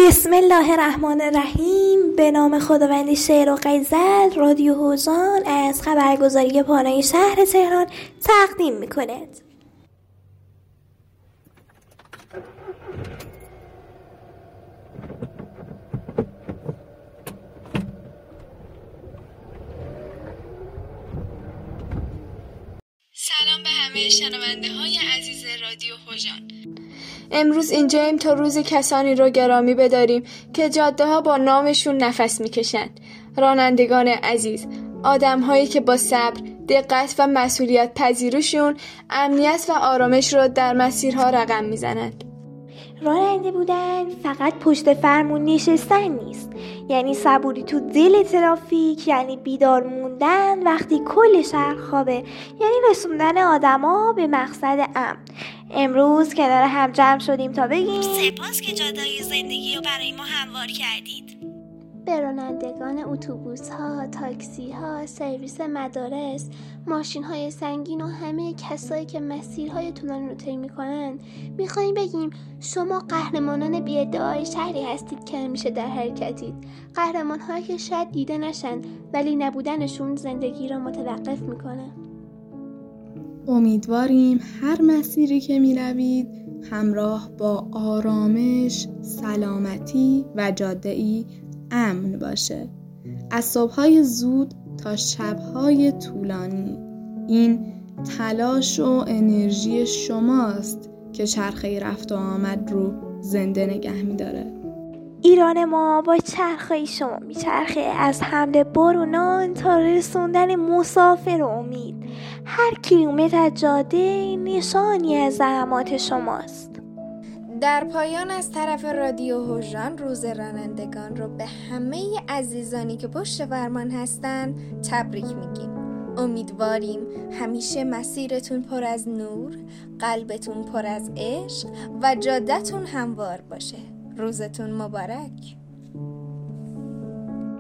بسم الله الرحمن الرحیم. به نام خداوند شعر و غزل رادیو هوژان از خبرگزاری پانای شهر تهران تقدیم می‌کند. سلام به همه شنونده‌های عزیز رادیو هوژان. امروز اینجاییم تا روز کسانی رو گرامی بداریم که جاده‌ها با نامشون نفس میکشند. رانندگان عزیز، آدم‌هایی که با صبر، دقت و مسئولیت پذیریشون امنیت و آرامش رو در مسیرها رقم میزنند. راننده بودن فقط پشت فرمون نشستن نیست، یعنی صبوری تو دل ترافیک، یعنی بیدار موندن وقتی کل شهر خوابه، یعنی رسوندن آدما به مقصد امن. امروز کنار هم جمع شدیم تا بگیم سپاس که جاده‌های زندگی رو برای ما هموار کردید. به رانندگان اتوبوس‌ها، تاکسی‌ها، سرویس مدارس، ماشین‌های سنگین و همه کسایی که مسیرهای طولانی رو طی می‌کنن می‌خوایم بگیم شما قهرمانان بی‌ادعای شهری هستید که همیشه در حرکتید. قهرمان‌هایی که شاید دیده نشن ولی نبودنشون زندگی رو متوقف می‌کنه. امیدواریم هر مسیری که می‌روید همراه با آرامش، سلامتی و جاده‌ای امن باشه. از صبح‌های زود تا شب‌های طولانی این تلاش و انرژی شماست که چرخه رفت و آمد رو زنده نگه می‌داره. ایران ما با چرخه‌ی شما میچرخه، از حمل بار و نان تا رسوندن مسافر و امید. هر کیلومتر از جاده نشانی از زحمات شماست. در پایان از طرف رادیو هوژان روز رانندگان رو به همه عزیزانی که پشت فرمان هستن تبریک میگیم. امیدواریم همیشه مسیرتون پر از نور، قلبتون پر از عشق و جاده‌تون هموار باشه. روزتون مبارک.